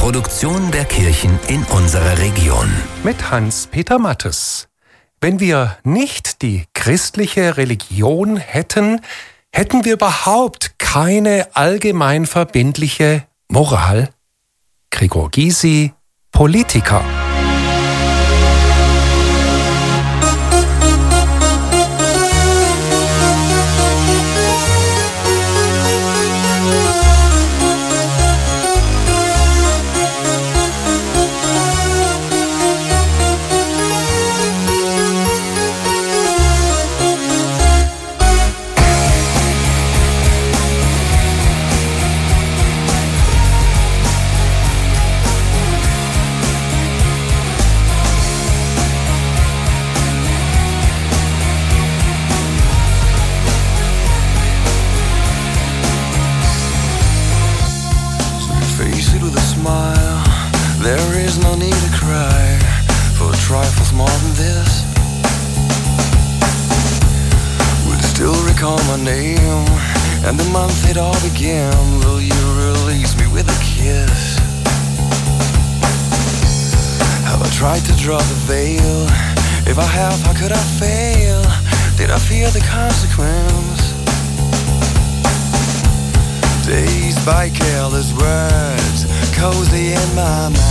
Produktion der Kirchen in unserer Region. Mit Hans-Peter Mattes. Wenn wir nicht die christliche Religion hätten, hätten wir überhaupt keine allgemein verbindliche Moral. Gregor Gysi, Politiker. And the month it all began, will you release me with a kiss? Have I tried to draw the veil? If I have, how could I fail? Did I fear the consequence? Dazed by careless words, cozy in my mind.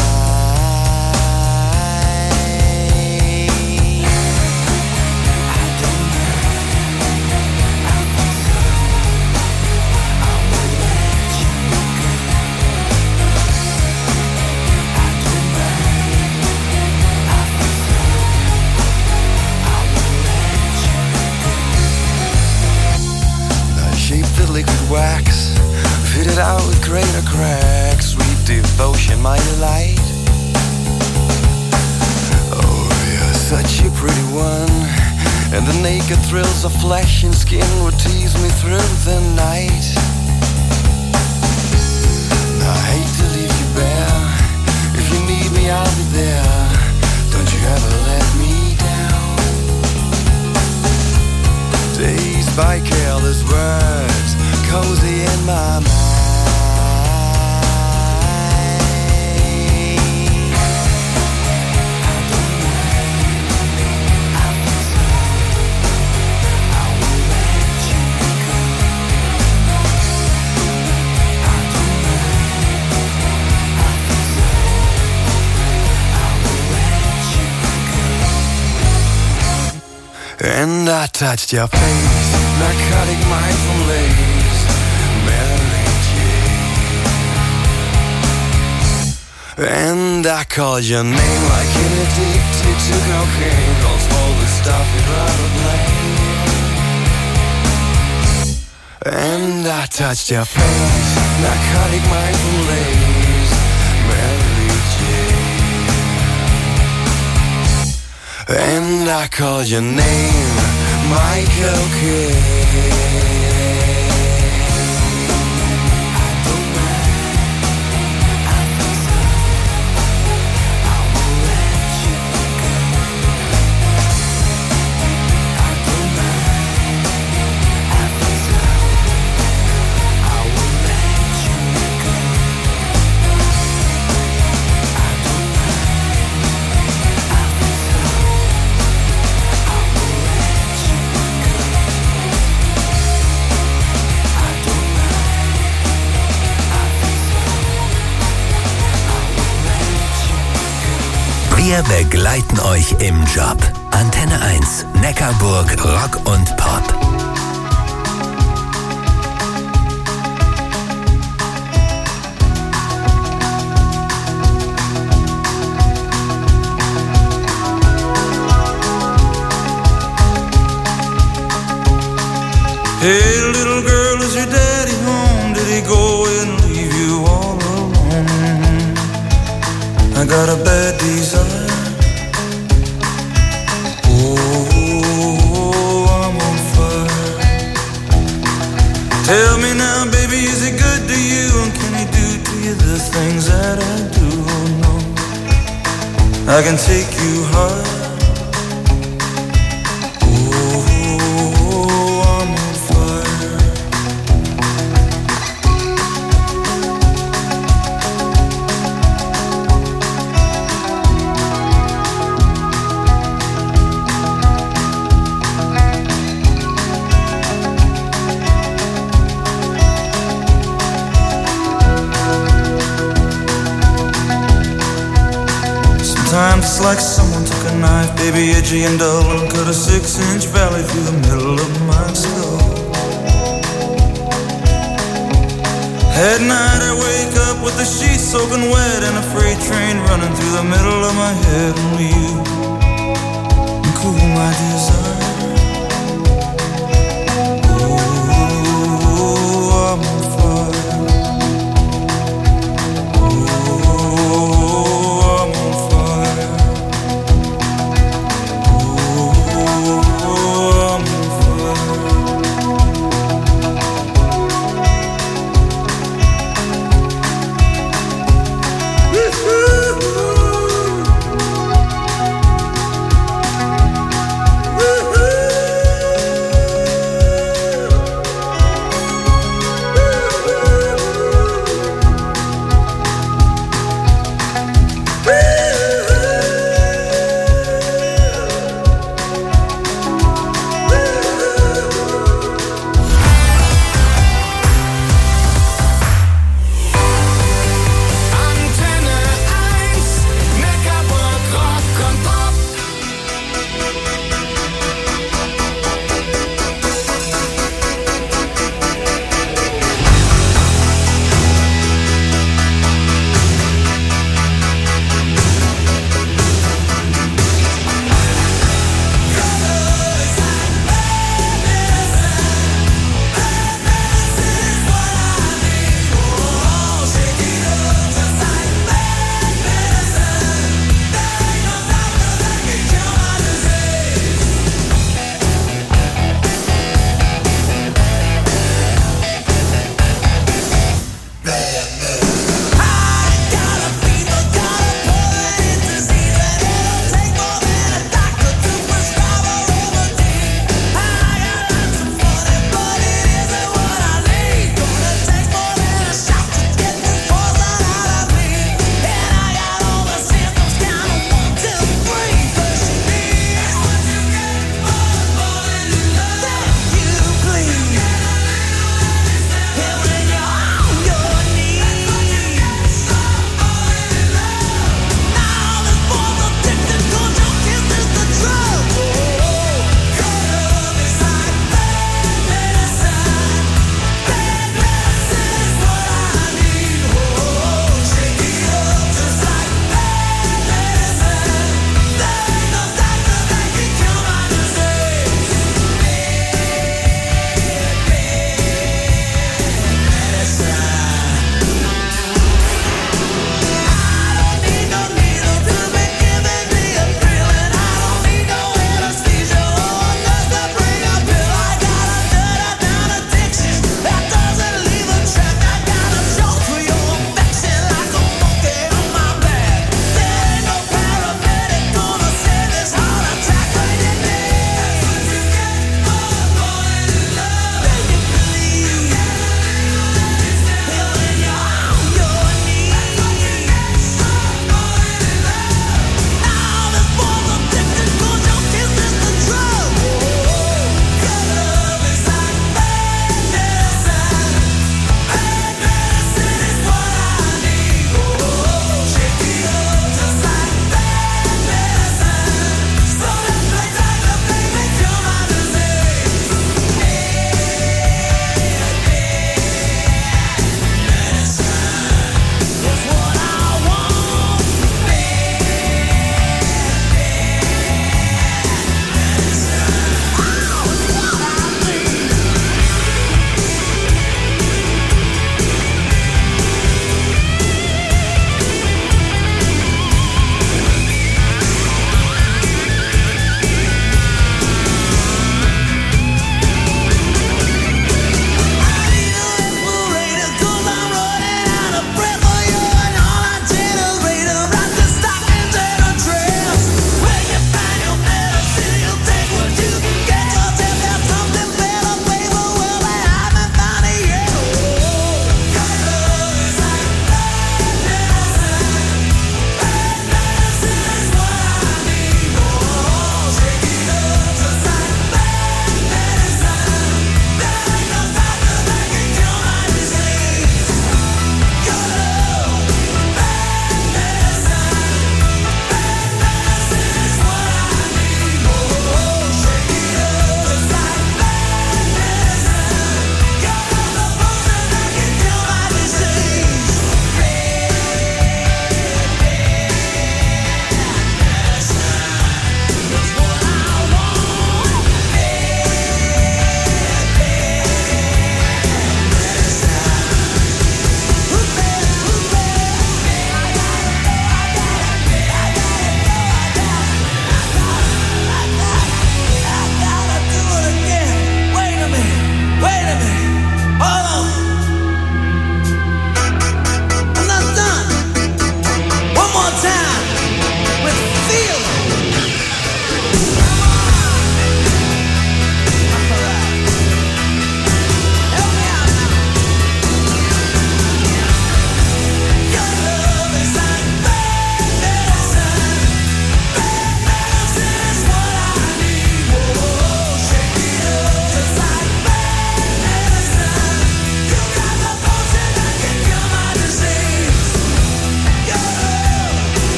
Wax, fitted out with greater cracks, sweet devotion, my delight. Oh, you're such a pretty one, and the naked thrills of flesh and skin would tease me through the night. I hate to leave you bare. If you need me, I'll be there. Don't you ever let me down. Dazed by careless words, cozy in my mind. And I touched your face, narcotic mindful lace, Mary Jane. And I called your name like an addicted to cocaine, calls all the stuff you'd rather blame. And I touched your face, narcotic mindful lace, Mary Jane. And I called your name, Michael Kidd. Wir begleiten euch im Job. Antenne 1, Neckarburg, Rock und Pop. Hey little girl, is your daddy home? Did he go and leave you all alone? I got a bad desire. Oh, I'm on fire. Tell me now, baby, is he good to you? And can he do to you the things that I do? Oh, no, I can take you high. Sometimes it's like someone took a knife, baby, edgy and dull, and cut a 6-inch valley through the middle of my skull. At night I wake up with the sheets soaking wet and a freight train running through the middle of my head. Only you can cool my desire. Oh, I'm on fire. Woo!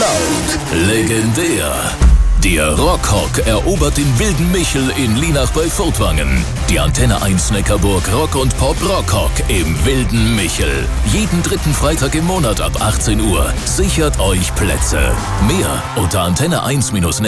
laut, legendär. Der Rockhock erobert den wilden Michel in Lienach bei Furtwangen. Die Antenne 1 Neckarburg Rock und Pop Rockhock im wilden Michel. Jeden dritten Freitag im Monat ab 18 Uhr. Sichert euch Plätze. Mehr unter antenne1-